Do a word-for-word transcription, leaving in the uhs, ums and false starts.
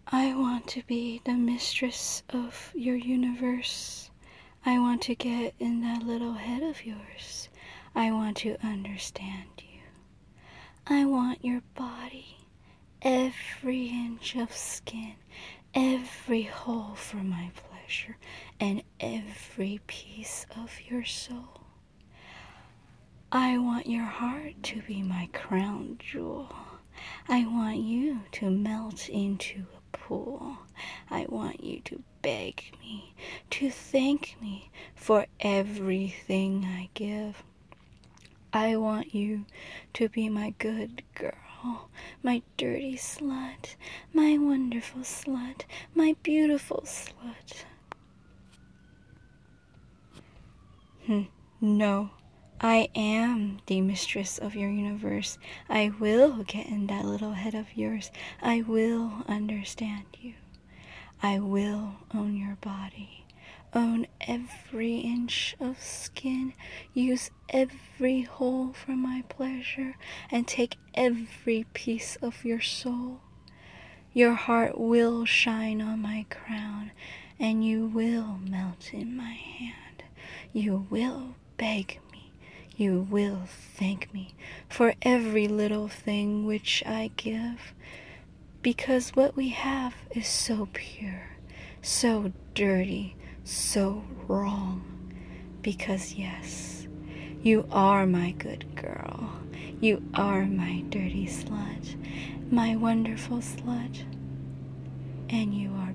I want to be the mistress of your universe. I want to get in that little head of yours. I want to understand you. I want your body, every inch of skin, every hole for my pleasure, and every piece of your soul. I want your heart to be my crown jewel. I want you to melt into a pool. I want you to beg me, to thank me for everything I give. I want you to be my good girl, my dirty slut, my wonderful slut, my beautiful slut. Hmm, no. I am the mistress of your universe. I will get in that little head of yours. I will understand you. I will own your body. Own every inch of skin. Use every hole for my pleasure. And take every piece of your soul. Your heart will shine on my crown. And you will melt in my hand. You will beg me. You will thank me for every little thing which I give, because what we have is so pure, so dirty, so wrong. Because yes, you are my good girl. You are my dirty slut, my wonderful slut, and you are